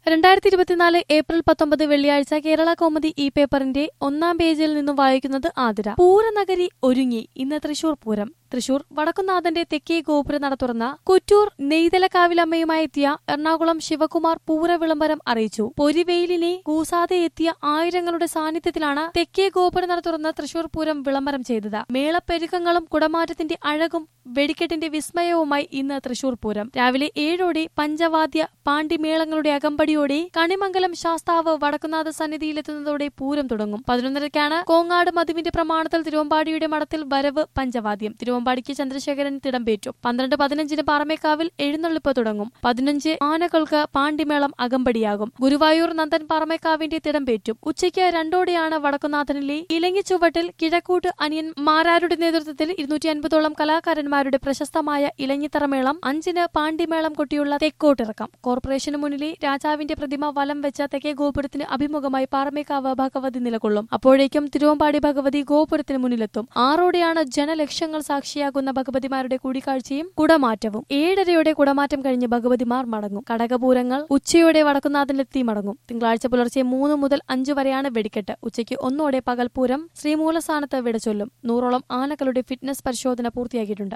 2024 April 19 വെള്ളിയാഴ്ച കേരള കൗമുദി ഈ പേപ്പറിന്റെ ഒന്നാം പേജിൽ നിന്നും വായിക്കുന്നത് ആതിര. പൂരനഗരി ഒരുങ്ങി. ഇന്ന് തൃശൂർ പൂരം. തൃശൂർ വടക്കുന്നാഥന്റെ തെക്കേ ഗോപുര നട തുറന്ന കുറ്റൂർ നെയ്തലക്കാവിലമ്മയുമായി എത്തിയ എറണാകുളം ശിവകുമാർ പൂര വിളംബരം അറിയിച്ചു. പൊരിവെയിലിനെ കൂസാതെ എത്തിയ ആയിരങ്ങളുടെ സാന്നിധ്യത്തിലാണ് തെക്കേ ഗോപുര നട തുറന്ന് തൃശൂർ പൂരം വിളംബരം ചെയ്തത്. മേളപ്പെരുക്കങ്ങളും കുടമാറ്റത്തിന്റെ അഴകും വെടിക്കെട്ടിന്റെ വിസ്മയവുമായി ഇന്ന് തൃശൂർ പൂരം. രാവിലെ 7 പഞ്ചവാദ്യ പാണ്ടിമേളങ്ങളുടെ അകമ്പടിയോടെ കണിമംഗലം ശാസ്താവ് വടക്കുന്നാഥ സന്നിധിയിലെത്തുന്നതോടെ പൂരം തുടങ്ങും. 11:30ക്കാണ് കോങ്ങാട് മധുവിന്റെ പ്രമാണത്തിൽ തിരുവമ്പാടിയുടെ മഠത്തിൽ വരവ് പഞ്ചവാദ്യം. തിരുവമ്പാടിക്ക് ചന്ദ്രശേഖരൻ തിടമ്പേറ്റും. 12:15 പാറമേക്കാവിൽ എഴുന്നള്ളിപ്പ് തുടങ്ങും. 15 ആനകൾക്ക് പാണ്ടിമേളം അകമ്പടിയാകും. ഗുരുവായൂർ നന്ദൻ പാറമേക്കാവിന്റെ തിടമ്പേറ്റും. ഉച്ചയ്ക്ക് 2:00 വടക്കുന്നാഥനിലെ ഇലങ്ങിച്ചുവട്ടിൽ കിഴക്കൂട്ട് അനിയൻ മാരാരുടെ നേതൃത്വത്തിൽ 250ഓളം കലാകാരന്മാരുടെ പ്രശസ്തമായ ഇലഞ്ഞിത്തറമേളം. 5 പാണ്ടിമേളം കൊട്ടിയുള്ള തെക്കോട്ടിറക്കം. കോർപ്പറേഷന് മുന്നിലെ രാജാവിന്റെ പ്രതിമ വലം വെച്ച തെക്കേ ഗോപുരത്തിന് അഭിമുഖമായി പാറമേക്കാവ് ഭഗവതി നിലകൊള്ളും. അപ്പോഴേക്കും തിരുവമ്പാടി ഭഗവതി ഗോപുരത്തിന് മുന്നിലെത്തും. 6:00 ജനലക്ഷങ്ങൾ സാക്ഷിയാകുന്ന ഭഗവതിമാരുടെ കൂടിക്കാഴ്ചയും കുടമാറ്റവും. 7:30 കുടമാറ്റം കഴിഞ്ഞ് ഭഗവതിമാർ മടങ്ങും. കടകപൂരങ്ങൾ ഉച്ചയോടെ വടക്കുന്നാഥനിലെത്തി മടങ്ങും. തിങ്കളാഴ്ച പുലർച്ചെ 3 മുതൽ 5 വരെയാണ് വെടിക്കെട്ട്. ഉച്ചയ്ക്ക് 1 പകൽപൂരം ശ്രീമൂലസ്ഥാനത്ത് വിടചൊല്ലും. 100ഓളം ആനകളുടെ ഫിറ്റ്നസ് പരിശോധന പൂർത്തിയാക്കിയിട്ടുണ്ട്.